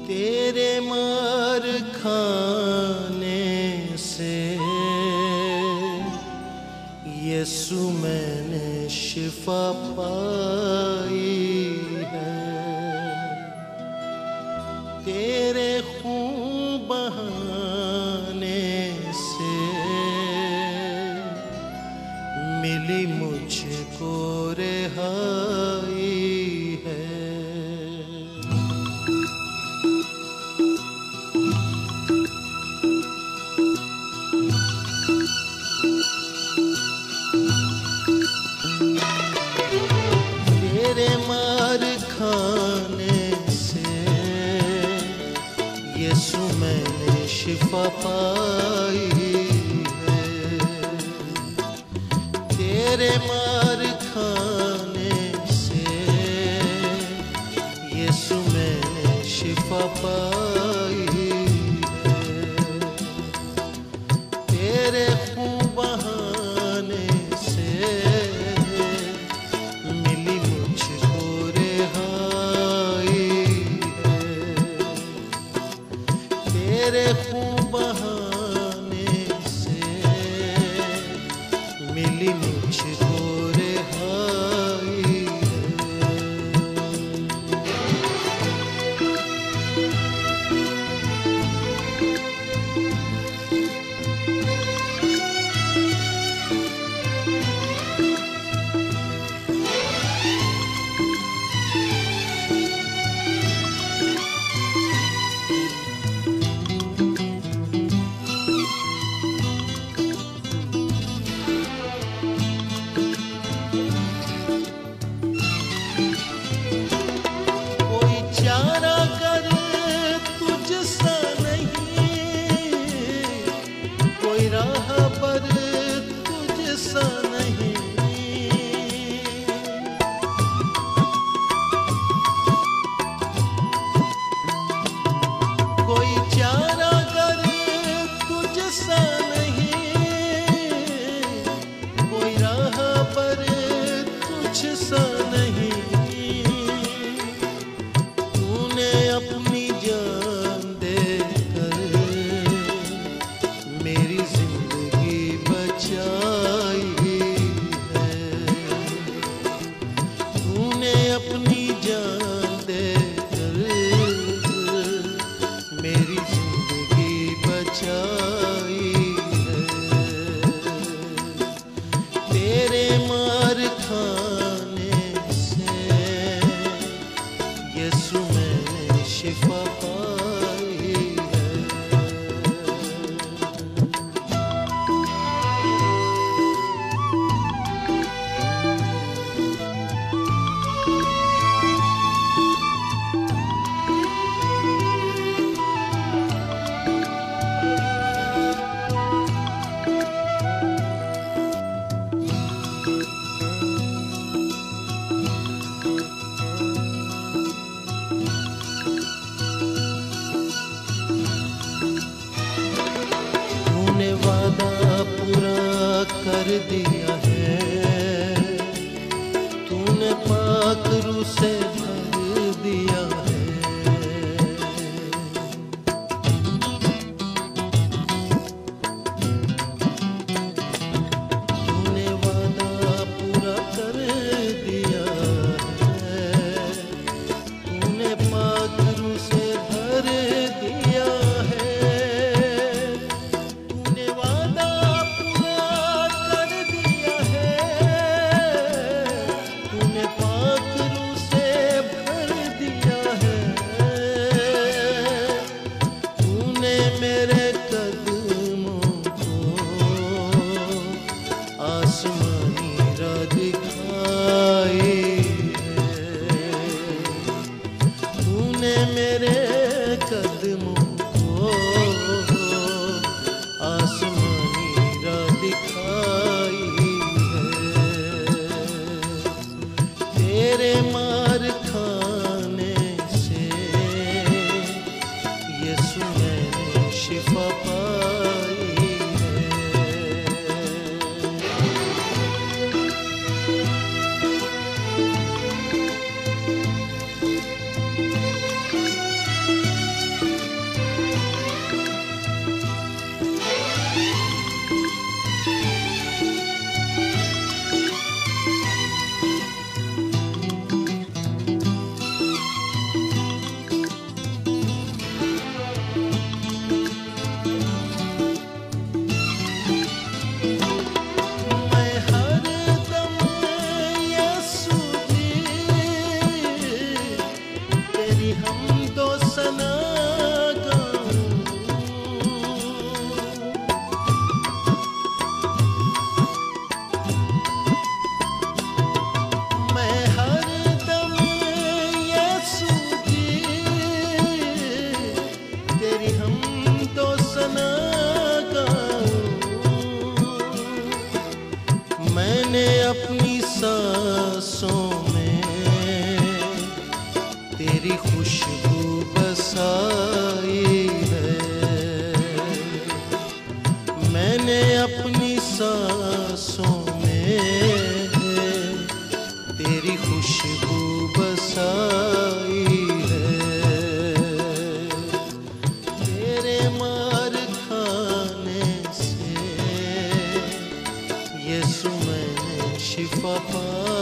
तेरे मार खाने से यीशु मैंने शिफा पाई है। तेरे खून बहाने से मिली मुझको रिहाई है। तेरे मार खाने से यीशु मैंने शिफा पाई है। तेरे मार खाने से यीशु मैंने शिफा पाई है। तेरे खून बहाने से मिली मुझको रिहाई है। तेरे खून बहाने से मिली मुझको रिहाई है। कोई चारा कर तुझसा नहीं, कोई राह पर तुझसा नहीं। कोई चारा कर तुझसा नहीं, कोई राह पर तुझसा नहीं। तूने अपनी जान देकर मेरी जिंदगी बचाई है। तूने अपनी जान देकर मेरी जिंदगी बचाई है। तेरे मार खाने से यीशु मैंने शिफा पाई है। तूने वादा पूरा कर दिया है। तूने पाक रूह से भर दिया है। तूने वादा पूरा कर दिया है। तूने पाक रूह से भर दिया है। तूने वादा पूरा कर दिया है। तूने पाक रूह से भर दिया है। तूने मेरे कदमों को आसमानी राह दिखाई है। तूने मेरे कदमों को आसमानी राह दिखाई है। तेरे मार खाने से यीशु मैंने शिफा पाई है। मैंने अपनी सांसों में तेरी खुशबू बसाई है। मैंने अपनी सांसों में तेरी खुशबू बसाई है। तेरे मार खाने से यीशु मैंने शिफा पाई।